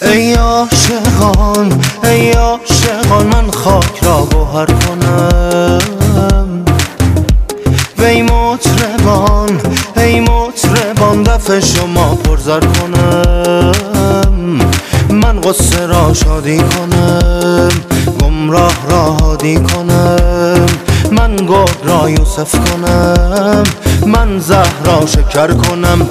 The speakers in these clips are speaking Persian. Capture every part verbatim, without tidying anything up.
ای عاشقان ای عاشقان من خاک را گوهر کنم، وی مطربان ای مطربان دف شما پرزر کنم. من غصه را شادی کنم، گمراه را هادی کنم، من گرگ را یوسف کنم، من زهرا شکر کنم.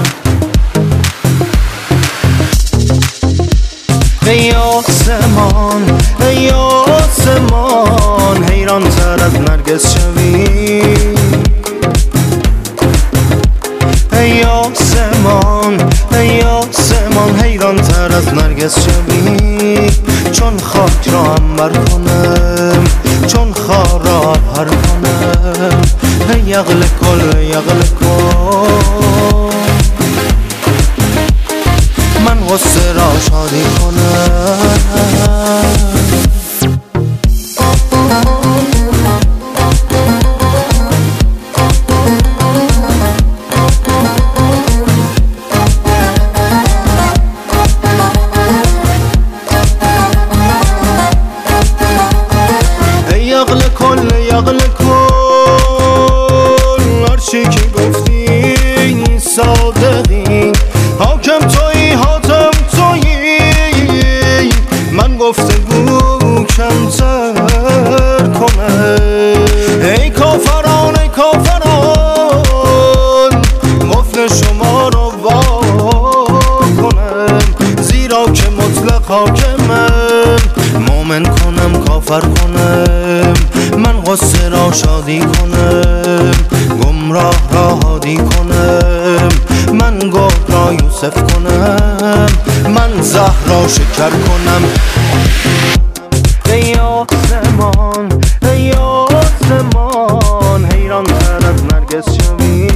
ای آسمان ای آسمان حیران تر از نرگس شوی، ای آسمان ای آسمان حیران تر از نرگس شوی. چون خاک را عنبر کنم، چون خار را عبهر کنم. ای یغل کل یغل کل من غصه را شادی کنم. ای یغل کل یغل کل هر چی که گفتی صادقی، حاکم تویی حاتم تویی. من گفتگو کمتر کنم. ای کافران ای کافران قفل شما رو وا کنم، زیرا که مطلق حاکمم. مومن کنم کافر کنم، من غصه را شادی کنم، گمراه را هادی کنم، من گرگ را یوسف کنم، من زهرا شکر کنم. ای آسمان ای آسمان حیران تر از نرگس شوی،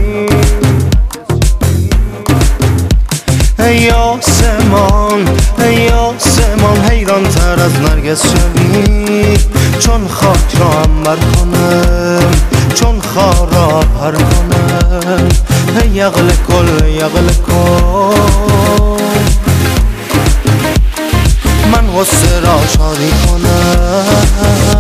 ای آسمان ای آسمان حیران تر از نرگس شوی. چون خاک را عنبر کنم، چون خار را عبهر کنم. ای یغل کل یغل کل من غصه را شادی کنم.